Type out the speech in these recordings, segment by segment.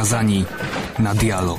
skazani na dialog.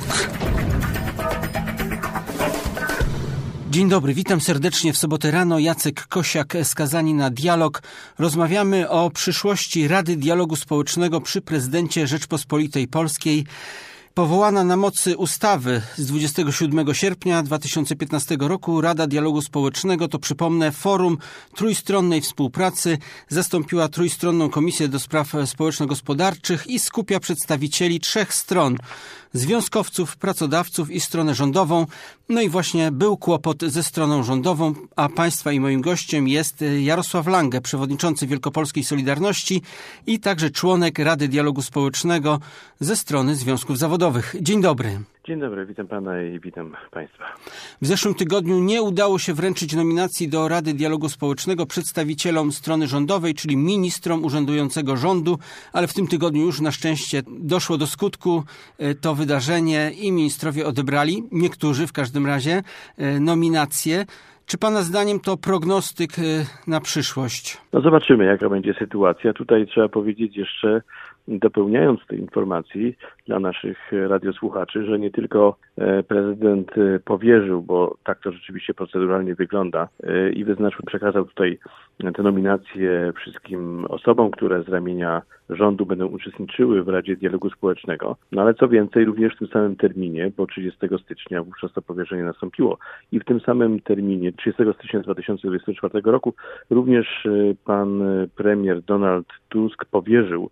Dzień dobry, witam serdecznie w sobotę rano. Jacek Kosiak, Skazani na dialog. Rozmawiamy o przyszłości Rady Dialogu Społecznego przy prezydencie Rzeczpospolitej Polskiej. Powołana na mocy ustawy z 27 sierpnia 2015 roku Rada Dialogu Społecznego to, przypomnę, forum trójstronnej współpracy, zastąpiła trójstronną Komisję do Spraw Społeczno-Gospodarczych i skupia przedstawicieli trzech stron: związkowców, pracodawców i stronę rządową. No i właśnie był kłopot ze stroną rządową, a Państwa i moim gościem jest Jarosław Lange, przewodniczący Wielkopolskiej Solidarności i także członek Rady Dialogu Społecznego ze strony związków zawodowych. Dzień dobry. Dzień dobry, witam Pana i witam Państwa. W zeszłym tygodniu nie udało się wręczyć nominacji do Rady Dialogu Społecznego przedstawicielom strony rządowej, czyli ministrom urzędującego rządu, ale w tym tygodniu już na szczęście doszło do skutku to wydarzenie i ministrowie odebrali, niektórzy w każdym razie, nominacje. Czy Pana zdaniem to prognostyk na przyszłość? No zobaczymy, jaka będzie sytuacja. Tutaj trzeba powiedzieć jeszcze, dopełniając tej informacji dla naszych radiosłuchaczy, że nie tylko prezydent powierzył, bo tak to rzeczywiście proceduralnie wygląda, i przekazał tutaj te nominacje wszystkim osobom, które z ramienia rządu będą uczestniczyły w Radzie Dialogu Społecznego. No ale co więcej, również w tym samym terminie, bo 30 stycznia wówczas to powierzenie nastąpiło, i w tym samym terminie, 30 stycznia 2024 roku, również pan premier Donald Tusk powierzył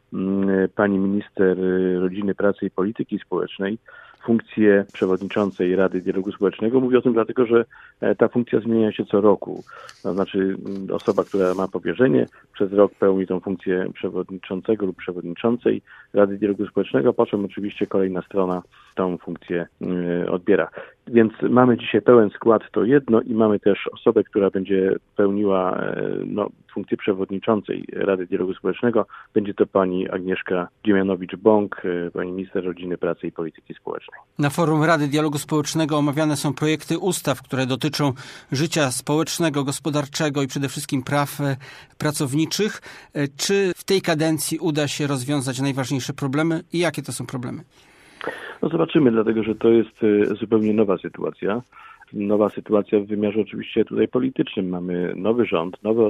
pani minister Rodziny, Pracy i Polityki Społecznej funkcję przewodniczącej Rady Dialogu Społecznego. Mówię o tym dlatego, że ta funkcja zmienia się co roku. To znaczy osoba, która ma powierzenie, przez rok pełni tą funkcję przewodniczącego lub przewodniczącej Rady Dialogu Społecznego, po czym oczywiście kolejna strona tą funkcję odbiera. Więc mamy dzisiaj pełen skład, to jedno, i mamy też osobę, która będzie pełniła funkcję przewodniczącej Rady Dialogu Społecznego. Będzie to pani Agnieszka Dziemianowicz-Bąk, pani minister Rodziny, Pracy i Polityki Społecznej. Na forum Rady Dialogu Społecznego omawiane są projekty ustaw, które dotyczą życia społecznego, gospodarczego i przede wszystkim praw pracowniczych. Czy w tej kadencji uda się rozwiązać najważniejsze problemy i jakie to są problemy? No zobaczymy, dlatego że to jest zupełnie nowa sytuacja. Nowa sytuacja w wymiarze oczywiście tutaj politycznym. Mamy nowy rząd, nowe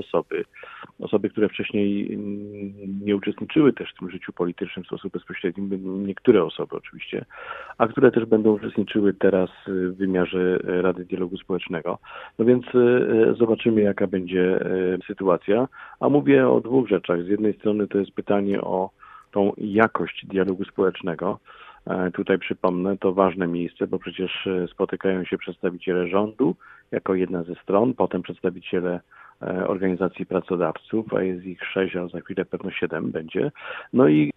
osoby, które wcześniej nie uczestniczyły też w tym życiu politycznym w sposób bezpośredni, niektóre osoby oczywiście, a które też będą uczestniczyły teraz w wymiarze Rady Dialogu Społecznego. No więc zobaczymy, jaka będzie sytuacja. A mówię o dwóch rzeczach. Z jednej strony to jest pytanie o tą jakość dialogu społecznego. Tutaj przypomnę, to ważne miejsce, bo przecież spotykają się przedstawiciele rządu jako jedna ze stron, potem przedstawiciele organizacji pracodawców, a jest ich 6, a za chwilę pewno 7 będzie. No i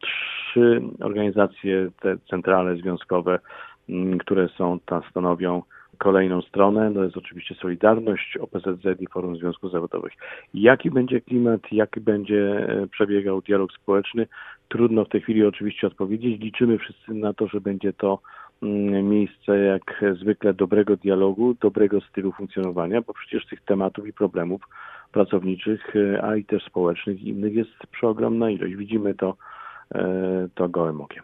3 organizacje, te centrale związkowe, które stanowią kolejną stronę. To jest oczywiście Solidarność, OPZZ i Forum Związków Zawodowych. Jaki będzie klimat, jaki będzie przebiegał dialog społeczny? Trudno w tej chwili oczywiście odpowiedzieć. Liczymy wszyscy na to, że będzie to miejsce jak zwykle dobrego dialogu, dobrego stylu funkcjonowania, bo przecież tych tematów i problemów pracowniczych, a i też społecznych i innych jest przeogromna ilość. Widzimy to gołym okiem.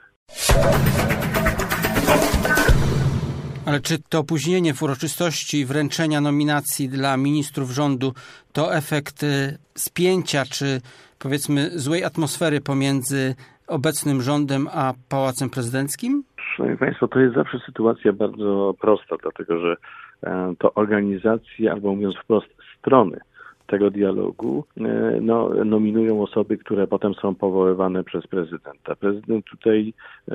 Ale czy to opóźnienie w uroczystości wręczenia nominacji dla ministrów rządu to efekt spięcia, czy powiedzmy złej atmosfery pomiędzy obecnym rządem a Pałacem Prezydenckim? Szanowni Państwo, to jest zawsze sytuacja bardzo prosta, dlatego że to organizacje, albo mówiąc wprost, strony tego dialogu nominują osoby, które potem są powoływane przez prezydenta. Prezydent tutaj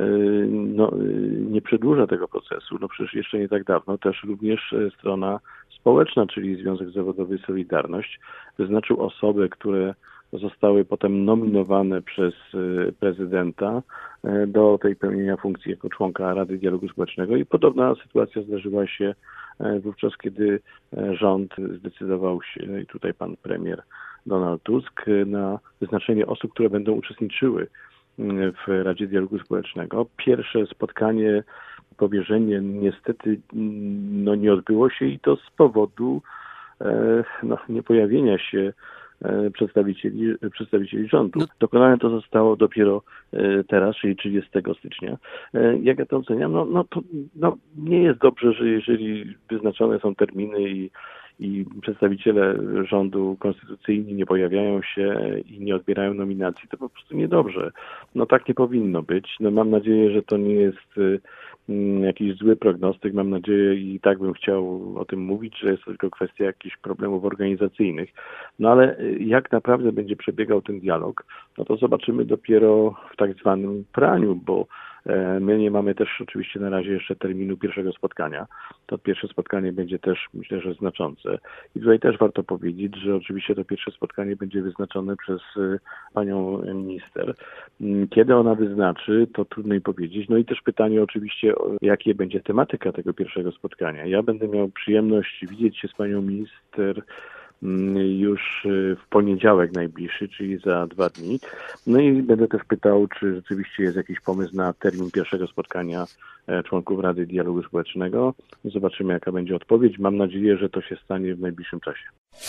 nie przedłuża tego procesu. No przecież jeszcze nie tak dawno też również strona społeczna, czyli Związek Zawodowy Solidarność, wyznaczył osoby, które zostały potem nominowane przez prezydenta do tej pełnienia funkcji jako członka Rady Dialogu Społecznego, i podobna sytuacja zdarzyła się wówczas, kiedy rząd zdecydował się, i tutaj pan premier Donald Tusk, na wyznaczenie osób, które będą uczestniczyły w Radzie Dialogu Społecznego. Pierwsze spotkanie, powierzenie niestety nie odbyło się, i to z powodu niepojawienia się przedstawicieli rządu. Dokonane to zostało dopiero teraz, czyli 30 stycznia. Jak ja to oceniam? To nie jest dobrze, że jeżeli wyznaczone są terminy i przedstawiciele rządu konstytucyjni nie pojawiają się i nie odbierają nominacji, to po prostu niedobrze. Tak nie powinno być. Mam nadzieję, że to nie jest jakiś zły prognostyk. Mam nadzieję i tak bym chciał o tym mówić, że jest to tylko kwestia jakichś problemów organizacyjnych. Ale jak naprawdę będzie przebiegał ten dialog, to zobaczymy dopiero w tak zwanym praniu, bo my nie mamy też oczywiście na razie jeszcze terminu pierwszego spotkania. To pierwsze spotkanie będzie też, myślę, że znaczące. I tutaj też warto powiedzieć, że oczywiście to pierwsze spotkanie będzie wyznaczone przez panią minister. Kiedy ona wyznaczy, to trudno jej powiedzieć. I też pytanie oczywiście, jakie będzie tematyka tego pierwszego spotkania. Ja będę miał przyjemność widzieć się z panią minister już w poniedziałek najbliższy, czyli za 2 dni. I będę też pytał, czy rzeczywiście jest jakiś pomysł na termin pierwszego spotkania członków Rady Dialogu Społecznego. Zobaczymy, jaka będzie odpowiedź. Mam nadzieję, że to się stanie w najbliższym czasie.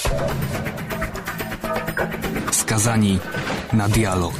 Skazani na dialog.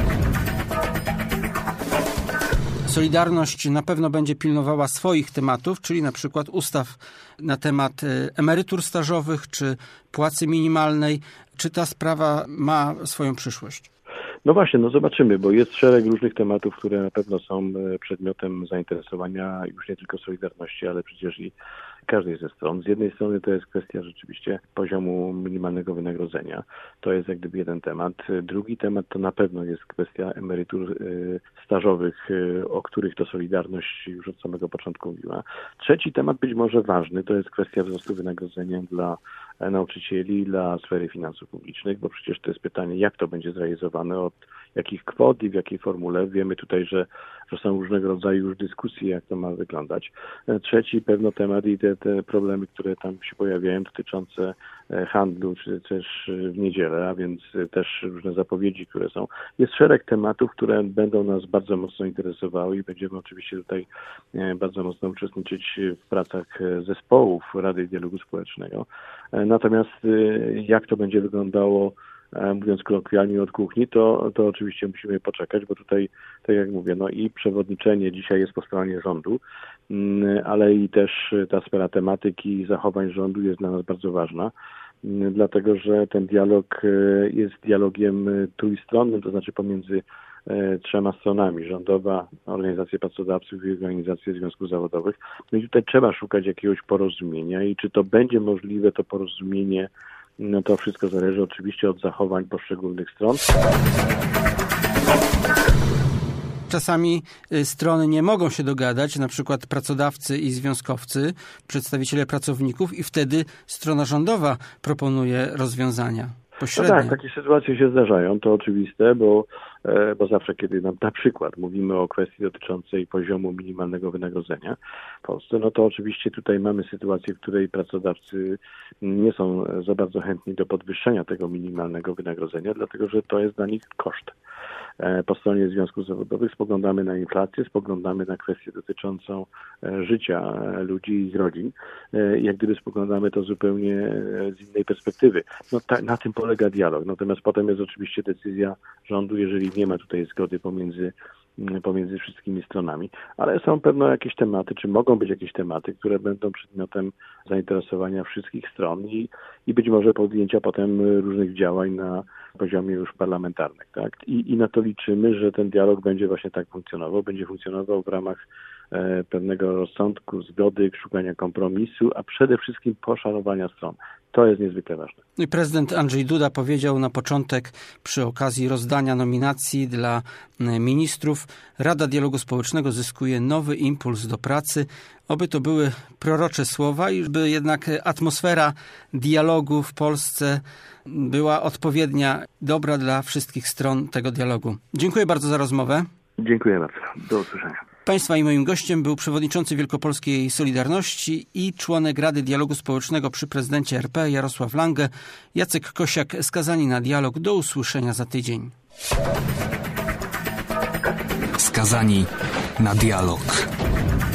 Solidarność na pewno będzie pilnowała swoich tematów, czyli na przykład ustaw na temat emerytur stażowych czy płacy minimalnej. Czy ta sprawa ma swoją przyszłość? Właśnie, zobaczymy, bo jest szereg różnych tematów, które na pewno są przedmiotem zainteresowania już nie tylko Solidarności, ale przecież i każdej ze stron. Z jednej strony to jest kwestia rzeczywiście poziomu minimalnego wynagrodzenia. To jest jak gdyby jeden temat. Drugi temat to na pewno jest kwestia emerytur stażowych, o których to Solidarność już od samego początku mówiła. Trzeci temat, być może ważny, to jest kwestia wzrostu wynagrodzenia dla nauczycieli, dla sfery finansów publicznych, bo przecież to jest pytanie, jak to będzie zrealizowane, od jakich kwot i w jakiej formule. Wiemy tutaj, że są różnego rodzaju już dyskusje, jak to ma wyglądać. Trzeci pewno temat i te problemy, które tam się pojawiają dotyczące handlu, czy też w niedzielę, a więc też różne zapowiedzi, które są. Jest szereg tematów, które będą nas bardzo mocno interesowały i będziemy oczywiście tutaj bardzo mocno uczestniczyć w pracach zespołów Rady Dialogu Społecznego. Natomiast jak to będzie wyglądało, mówiąc kolokwialnie, od kuchni, to oczywiście musimy poczekać, bo tutaj, tak jak mówię, i przewodniczenie dzisiaj jest po stronie rządu, ale i też ta sfera tematyki i zachowań rządu jest dla nas bardzo ważna, dlatego że ten dialog jest dialogiem trójstronnym, to znaczy pomiędzy 3 stronami: rządowa, organizacje pracodawców i organizacje związków zawodowych. I tutaj trzeba szukać jakiegoś porozumienia i czy to będzie możliwe, to porozumienie, to wszystko zależy oczywiście od zachowań poszczególnych stron. Czasami strony nie mogą się dogadać, na przykład pracodawcy i związkowcy, przedstawiciele pracowników, i wtedy strona rządowa proponuje rozwiązania pośrednie. Tak, takie sytuacje się zdarzają, to oczywiste, bo zawsze, kiedy na przykład mówimy o kwestii dotyczącej poziomu minimalnego wynagrodzenia w Polsce, to oczywiście tutaj mamy sytuację, w której pracodawcy nie są za bardzo chętni do podwyższenia tego minimalnego wynagrodzenia, dlatego że to jest dla nich koszt. Po stronie związków zawodowych spoglądamy na inflację, spoglądamy na kwestię dotyczącą życia ludzi i ich rodzin. Jak gdyby spoglądamy to zupełnie z innej perspektywy. Na tym polega dialog. Natomiast potem jest oczywiście decyzja rządu, jeżeli nie ma tutaj zgody pomiędzy wszystkimi stronami. Ale są pewno jakieś tematy, czy mogą być jakieś tematy, które będą przedmiotem zainteresowania wszystkich stron i być może podjęcia potem różnych działań na poziomie już parlamentarnym. Tak? I na to liczymy, że ten dialog będzie właśnie tak funkcjonował. Będzie funkcjonował w ramach pewnego rozsądku, zgody, szukania kompromisu, a przede wszystkim poszanowania stron. To jest niezwykle ważne. Prezydent Andrzej Duda powiedział na początek, przy okazji rozdania nominacji dla ministrów: Rada Dialogu Społecznego zyskuje nowy impuls do pracy. Oby to były prorocze słowa i by jednak atmosfera dialogu w Polsce była odpowiednia, dobra dla wszystkich stron tego dialogu. Dziękuję bardzo za rozmowę. Dziękuję bardzo. Do usłyszenia. Państwa i moim gościem był przewodniczący Wielkopolskiej Solidarności i członek Rady Dialogu Społecznego przy prezydencie RP Jarosław Lange. Jacek Kosiak, skazani na dialog. Do usłyszenia za tydzień. Skazani na dialog.